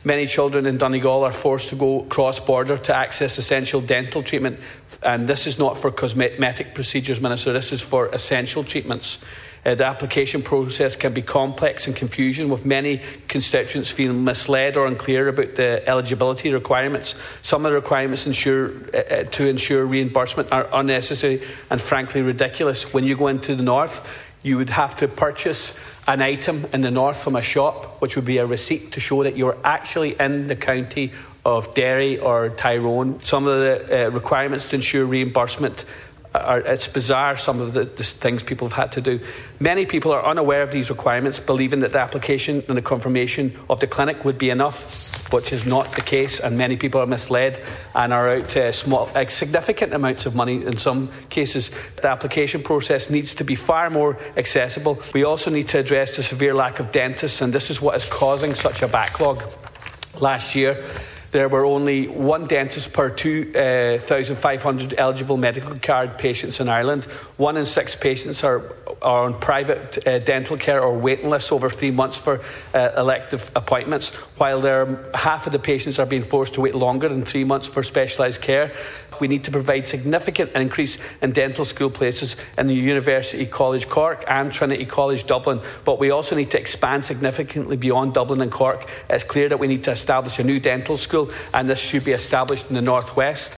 Many children in Donegal are forced to go cross-border to access essential dental treatment, and this is not for cosmetic procedures, Minister, this is for essential treatments. The application process can be complex and confusing, with many constituents feeling misled or unclear about the eligibility requirements. Some of the requirements to ensure reimbursement are unnecessary and frankly ridiculous. When you go into the north, you would have to purchase an item in the north from a shop, which would be a receipt to show that you're actually in the county of Derry or Tyrone. Some of the requirements to ensure reimbursement it's bizarre, some of the things people have had to do. Many people are unaware of these requirements, believing that the application and the confirmation of the clinic would be enough, which is not the case, and many people are misled and are out significant amounts of money in some cases. The application process needs to be far more accessible. We also need to address the severe lack of dentists, and this is what is causing such a backlog. Last year, there were only one dentist per 2,500 eligible medical card patients in Ireland. 1 in 6 patients are on private dental care or waiting lists over 3 months for elective appointments, while half of the patients are being forced to wait longer than 3 months for specialised care. We need to provide significant increase in dental school places in the University College Cork and Trinity College Dublin, but we also need to expand significantly beyond Dublin and Cork. It's clear that we need to establish a new dental school, and this should be established in the North West.